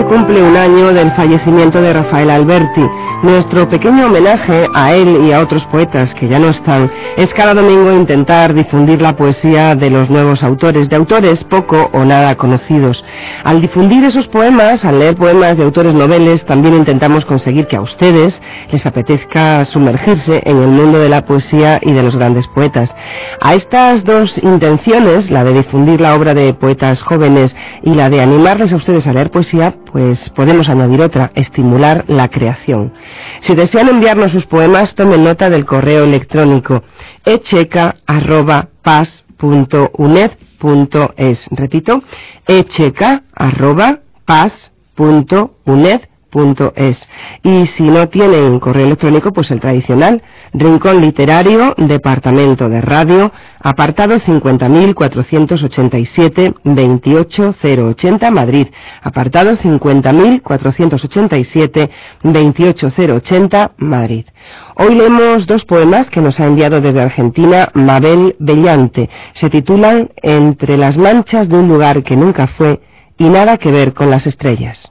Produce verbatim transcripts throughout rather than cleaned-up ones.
cumple un año del fallecimiento de Rafael Alberti. Nuestro pequeño homenaje a él y a otros poetas que ya no están es cada domingo intentar difundir la poesía de los nuevos autores, de autores poco o nada conocidos. Al difundir esos poemas, al leer poemas de autores noveles, también intentamos conseguir que a ustedes les apetezca sumergirse en el mundo de la poesía y de los grandes poetas. A estas dos intenciones, la de difundir la obra de poetas jóvenes y la de animarles a ustedes a leer poesía, pues podemos añadir otra: estimular la creación. Si desean enviarnos sus poemas, tomen nota del correo electrónico echeca arroba pas punto uned punto es. Repito, echeca arroba pas punto uned punto es. Y si no tienen correo electrónico, pues el tradicional: Rincón Literario, Departamento de Radio, apartado cincuenta mil cuatrocientos ochenta y siete, veintiocho mil ochenta, Madrid. Apartado cincuenta mil cuatrocientos ochenta y siete, veintiocho mil ochenta, Madrid. Hoy leemos dos poemas que nos ha enviado desde Argentina Mabel Bellante. Se titulan Entre las manchas de un lugar que nunca fue y nada que ver con las estrellas.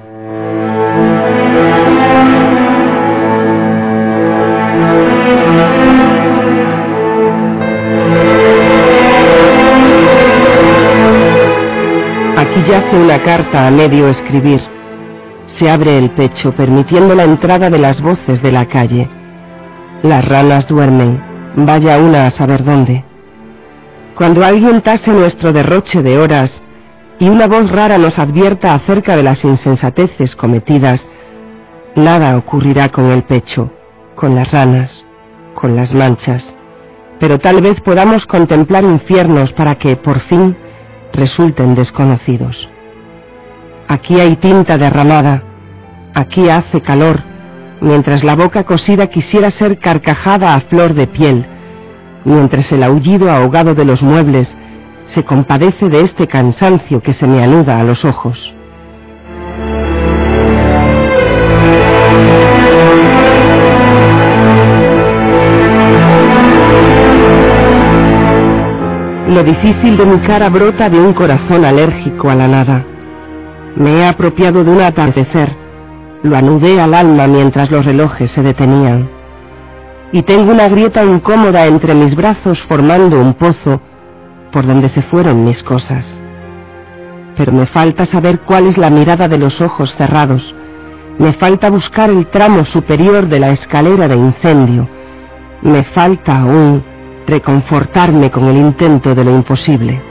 Aquí yace una carta a medio escribir. Se abre el pecho, permitiendo la entrada de las voces de la calle. Las ranas duermen, vaya una a saber dónde. Cuando alguien tase nuestro derroche de horas y una voz rara nos advierta acerca de las insensateces cometidas, nada ocurrirá con el pecho, con las ranas, con las manchas, pero tal vez podamos contemplar infiernos para que, por fin, resulten desconocidos. Aquí hay tinta derramada, aquí hace calor, mientras la boca cosida quisiera ser carcajada a flor de piel, mientras el aullido ahogado de los muebles se compadece de este cansancio que se me anuda a los ojos. Lo difícil de mi cara brota de un corazón alérgico a la nada. Me he apropiado de un atardecer, lo anudé al alma mientras los relojes se detenían. Y tengo una grieta incómoda entre mis brazos formando un pozo por donde se fueron mis cosas. Pero me falta saber cuál es la mirada de los ojos cerrados. Me falta buscar el tramo superior de la escalera de incendio. Me falta aún reconfortarme con el intento de lo imposible.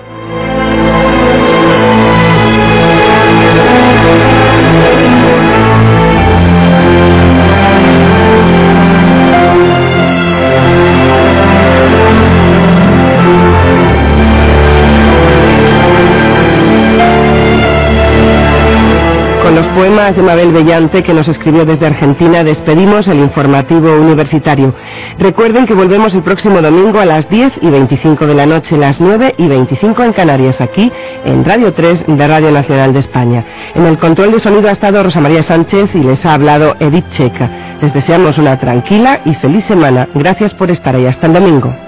Con los poemas de Mabel Bellante, que nos escribió desde Argentina, despedimos el informativo universitario. Recuerden que volvemos el próximo domingo a las diez y veinticinco de la noche, las nueve y veinticinco en Canarias, aquí en Radio tres de Radio Nacional de España. En el control de sonido ha estado Rosa María Sánchez y les ha hablado Edith Checa. Les deseamos una tranquila y feliz semana. Gracias por estar ahí. Hasta el domingo.